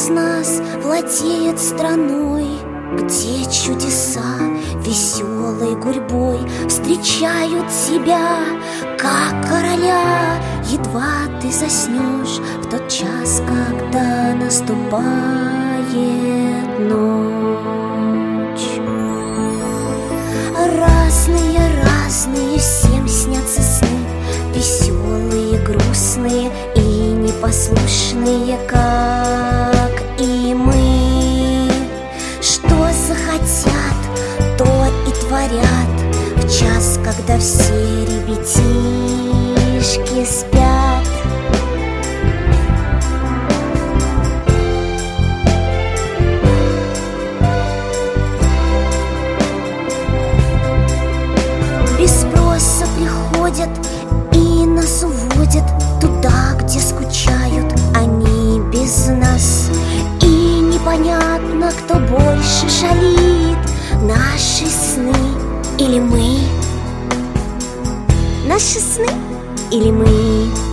из нас владеет страной, где чудеса веселой гурьбой встречают тебя, как короля. Едва ты заснешь в тот час, когда наступает ночь. Разные всем снятся сны, веселые, грустные и непослушные, как и мы. Что захотят, то и творят в час, когда все ребятишки спят. Без спроса приходят и нас уводят туда, где скучают они без нас. И непонятно, кто больше шалит, наши сны или мы. Наши сны или мы.